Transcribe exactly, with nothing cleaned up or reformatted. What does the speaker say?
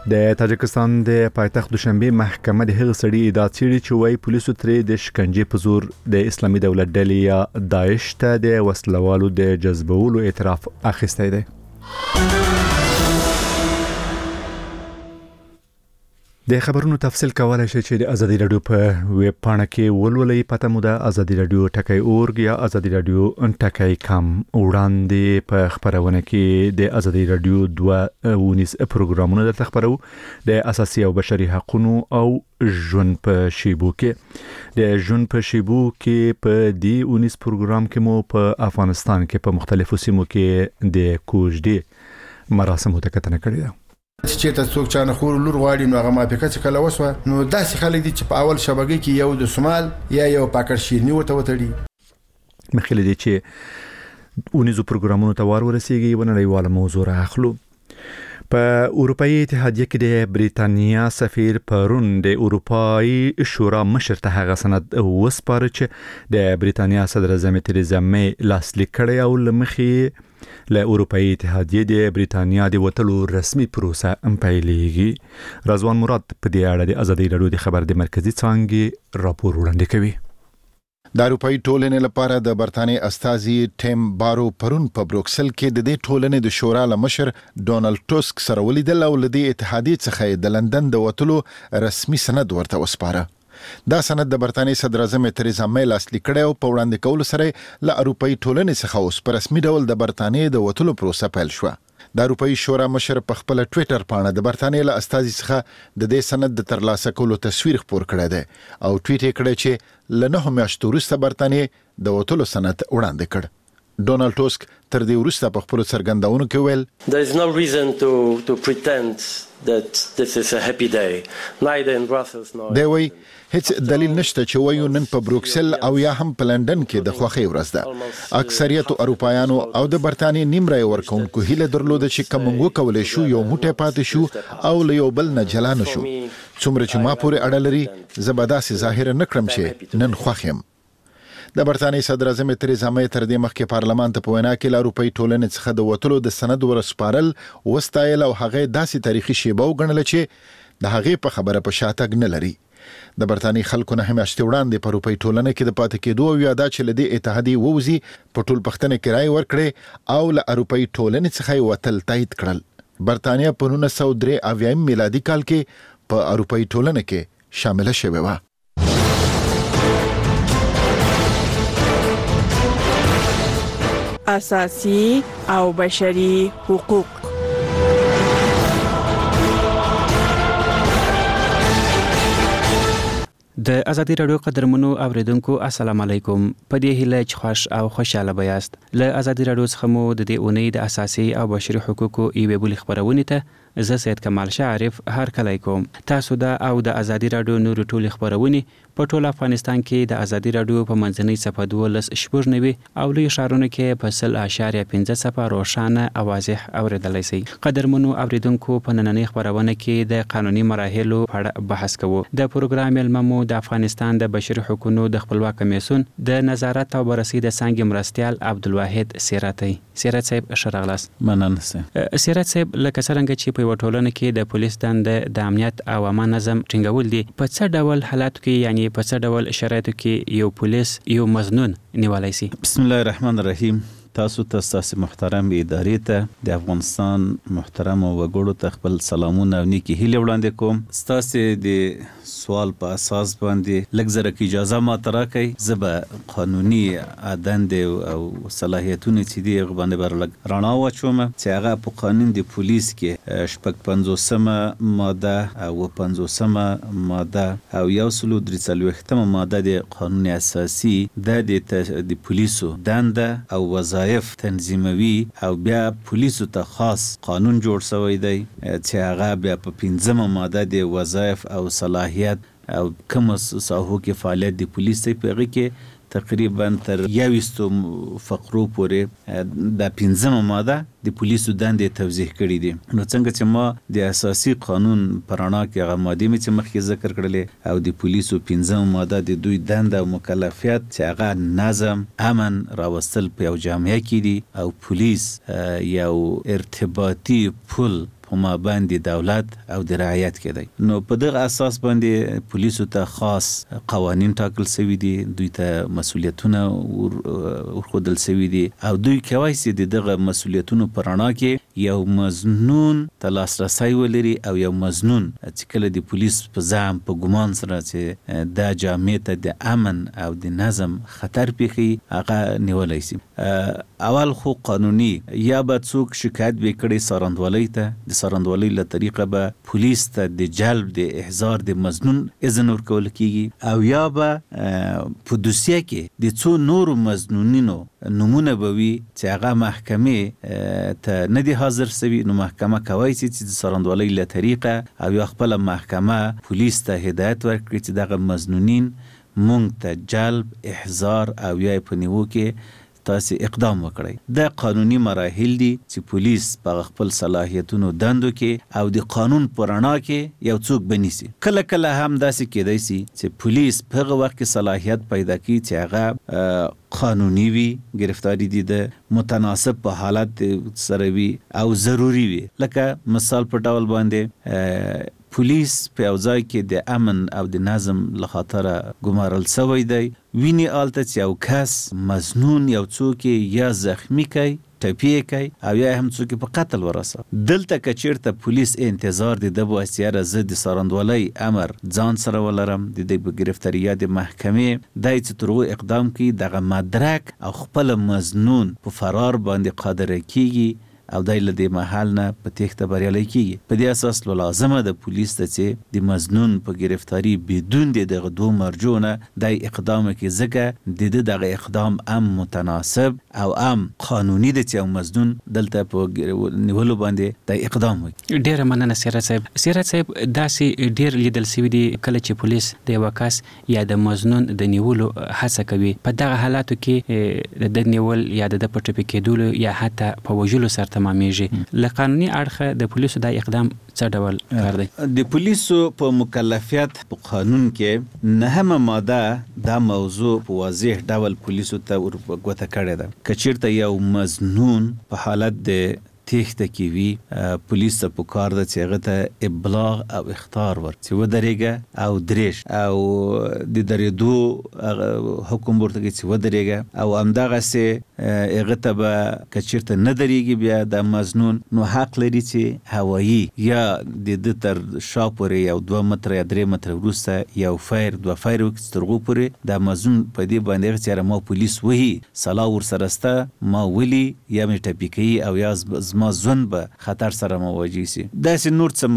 د تاجکستان د پایتخت دوشنبه محکمه د هغه سړي ادعا کړې چې وايي پولیسو ترې د شکنجې په زور د اسلامي دولت ډلې یا داعش ته د وسلوالو د جذبولو اعتراف اخیستی دی. د خبرونو تفصیل کولای شي چې د ازادي رادیو په ویب پاڼه کې ولولئ. پته مو ده ازادي رادیو ټکی اورګ یا ازادي رادیو ټکی کام. وړاندې په خبرونه کې د ازادي رادیو دوه ونیس پروګرامونه درته خبرو د اساسي او بشري حقوقو او ژوند په شیبو کې. د ژوند په شیبو کې په دی ونیس پروګرام کې مو په افغانستان کې په مختلفو سیمو کې د کوژدې مراسم وتکتنه کړې ده. چې تاسو څوک چانه خور لور غواړي نو هغه مافقه څه کله وسوه نو داسې خلک دي چې په اول شبکې کې یو د سومال یا یو پاکر شیرنی ورته وتړي. مخکې دي چې اونیزو پروګرامونو ته وار ورسیږي ونړیواله موضوع راخلو. په اروپאי اتحادیه کې د بریتانیا سفیر پرون د اروپאי شورا مشر ته هغه سند وسپاره چې د بریتانیا صدر اعظم تریزا می لاسلیک کړی او لمخې له اروپאי اتحادیه د بریتانیا د وټلو رسمي پروسه ام پیلېږي. رضوان مراد په دې اړه د ازادي رادیو د خبر د مرکزی څانګې راپور وړاندې کوي. د اروپאי ټولنې لپاره د برتانیې استازي ټیم بارو پرون په بروکسل کې د دې ټولنې د شورا لمشر ډونالد ټوسک سره ولیدل او د اتحادیې څخه د لندن د وټلو رسمي سند ورته وسپاره. دا سند د برتانیې صدر اعظم تریزا می لاسلیک کړی او په وړاندې کولو سره له اروپאי ټولنې څخه اوس په رسمي ډول د برتانیې د وټلو پروسه پیل شوه. د اروپאי شورا مشر په خپل ټوئیټر پاڼه د برتانیې له استازي څخه د دې سند د ترلاسه کولو تصویر خپور کړی دی او ټویټ یې کړی چې له نهو میاشتو وروسته برتانیې د وټلو سند وړاندې کړ. ډونالد ټوسک تر دې وروسته په خپل څرګندونو کې ویل There is no reason to to pretend that this is a happy day neither in Brussels nor دی وی هیڅ دلیل نشته چې وایو نن په بروکسل او یا هم په لندن کې د خوښۍ ورځ ده. اکثریت اروپایانو او د برتانیې نیمرای ورکوونکو هیله درلوده چې کوم وکولای شو یو موټی پاتې شو او له یو بل نه جلا نشو. څومره چې ما پورې اړه لري زه به داسې ظاهر نه کړم چې نن خوښ یم. د برتانیې صدر اعظم تریزا می تر دې مخکې پارلمان ته په وینا کې له اروپאי ټولنې څخه د وټلو د سند ورسپارل وستایل او هغه داسې تاریخي شیبه وګڼله چې د هغه په خبره په شاتګ نه لري. د برتانیې خلکو نه همیاشتې وړاندې په اروپאי ټولنه کې د پاتې کېدو او یا دا چې له دې اتحادیې ووځي په ټول پښتنه کې رائے ورکړي او له اروپאי ټولنې څخه وتل تایید کړل. برتانیې په نولس سوه درې اویایم میلادي کال کې په اروپאי ټولنه کې شامل شوه و. اساسي او بشري حقوق. د ازادي رادیو قدرمنو اوریدونکو السلام علیکم. په دې هیله چې خوش او خوشاله بیاست. له ازادي رادیو څخه مو د دې اونۍ د اساسي او بشري حقوقو ایوه بل خبرونه ته زه سید کمال شعرف هر کله کوم. تاسو دا او د ازادي رادیو نور ټول خبرونه په ټول افغانستان کې د ازادي رادیو په منځنۍ صفحه دولس شپږ نوي او لوی شهرونو کې په سل اشاریه پنځه صفحه روښانه او واضح اوریدلای شئ. قدرمنو اوریدونکو په نننۍ خبرونه کې د قانوني مراحلو په اړه بحث کوو. د پروګرام علممو د افغانستان د بشري حقوقو د خپلواک کمیسیون د نظارت او بررسي د څنګه مرستيال عبدالواحد سیراتي. سیرات صاحب شرغلاس مننه سه. سیرات صاحب لکه څنګه چې په وټولنه کې د پولیس دنده د امنیت او امان نظم ټینګول دي په څه ډول حالاتو کې یعنی په څه ډول شرایطو کې یو پولیس یو مزنون نیولای شي. بسم الله الرحمن الرحیم. تاسو ته تاسو محترم ادارې ته د افغانستان محترم وګړو ته خپل سلامونه او نیکی هیله وړاندې کوم. تاسو د سوال په اساس باندې لږ زره کې اجازه ما تراکې زبه قانوني دند او صلاحیتونه چې دی غوښنه برلګ رانا واچوم چې هغه په قانون د پولیس کې شپږ پنځوسمه ماده او پنځوسمه ماده او یو سلو درې څلوېښتمه ماده د قانون اساسي د پولیسو دنده او وظایف تنظیموي او بیا پولیسو ته خاص قانون جوړ شوی دی چې هغه بیا په پنځمه ماده د وظایف او صلاحیت او کوم ساحو کې فعالیت د پولیس په هغه کې تقریبا تر یوستو فقرو پورې د پنځمه ماده د پولیسو دندې توضیح کړې دي. نو څنګه چې ما د اساسي قانون پرانا کې هغه ماده مې چې مخکې ذکر کړلې او د پولیسو پنځمه ماده د دوی دنده او مکلفیت چې هغه نظم امن راوستل په یو جامعه کې دي او پولیس یو ارتباطي پل په مابین دولت او د رعایت کې دی. نو په دغه اساس باندې پولیسو ته خاص قوانین ټاکل شوي دي، دوی ته مسؤلیتونه ورښودل شوي دي او دوی کولی شي د دغه مسؤلیتونو په رڼا کې یو مظنون ته لاسرسی ولري او یو مظنون چې کله د پولیس په زعم په ګمان سره چې دا جامع ته د امن او د نظم خطر پیښي هغه نیولی شي. اول خو قانوني یا به څوک شکایت به کړي څارندوالۍ ته، د څارندوالۍ له طریقه به پولیس ته د جلب د احضار د مظنون اذن ورکول کیږي او یا به په دوسیه کې د څو نورو مظنونینو نمونه به وي چې هغه محکمې ته نه دي حاضر شوي، نو محکمه کولی شي چې د څارندوالۍ له طریقه او یا خپله محکمه پولیس ته هدایت ورکړي چې دغه مظنونین مونږ ته جلب، احضار او یا په نیوو کې تاسو اقدام وکړئ. دا قانوني مراحل دي چې پولیس په خپل صلاحیتونو دندو کې او د قانون په رڼا کې یو څوک بنیسي. کله کله هم داسې کېدای شي چې پولیس په هغه وخت کې صلاحیت پیدا کړي چې هغه قانوني وي، گرفتاری دي د متناسب په حالت سره وي او ضروری وي. لکه مثال په ډول باندې پولیس په یو ځای کې د امن او د نظم له خاطره ګمارل شوی دی، ویني آلته چې یو کس مظنون یو څوک یا زخمی کوي، ټپي کوي او یا هم څوک په قتل ورسوي. دلته که چیرته پولیس انتظار د ده واسي یاره زه د څارندوالۍ امر ځان سره ولرم، د دې په ګرفتاري یا د محکمې دی چې تر هغو اقدام کوي دغه مدرک او خپله مظنون په فرار باندې قادره کیږي او دی له دې محل نه په تېښته بریالی کیږي. په دې اساس لو لازمه ده پولیس ته چې د مظنون په گرفتاری بدون د دغه دوه مرجو نه دی اقدام کوي، ځکه د ده دغه اقدام هم متناسب او هم قانوني ده چې یو مظنون دلته په نیولو باندې دی اقدام وکړي. ډېره مننه سیرت صاحب. سیرت صاحب داسې ډېر لیدل شوي دي کله چې پولیس د یوه کس یا د مظنون د نیولو هڅه کوي، په دغه حالاتو کې د ده نیول یا د ده په ټپي کېدلو یا حتی په وژلو سره تمامیږي. له قانوني اړخه د پولیسو دا اقدام څه ډول کار دی؟ د پولیسو په مکلفیت په قانون کې نهمه ماده دا موضوع په واضح ډول پولیسو ته ورګوته کړې ده. که چیرته یو مظنون په حالت د تېښته کې وي، پولیس ته پکار ده چې هغه ته ابلاغ او اخطار ورکړي چې ودرېږه او درېش او د درېدو حکم ورته کوي چې ودرېږه او همدغسې هغه ته به که چېرته نه درېږي بیا د مظنون نو حق لري چې هوایي یا د ده تر شا پورې یو دوه متره یا درې متره وروسته یو فیر دوه فیر وکړي چې تر هغو پورې د مظنون په دې باندې هغه چې یاره ما پولیس وهي، سلا ورسره شته، ما ولي یا مې ټپي کوي او یا زما ژوند به خطر سره مواجه شي. داسې نور څه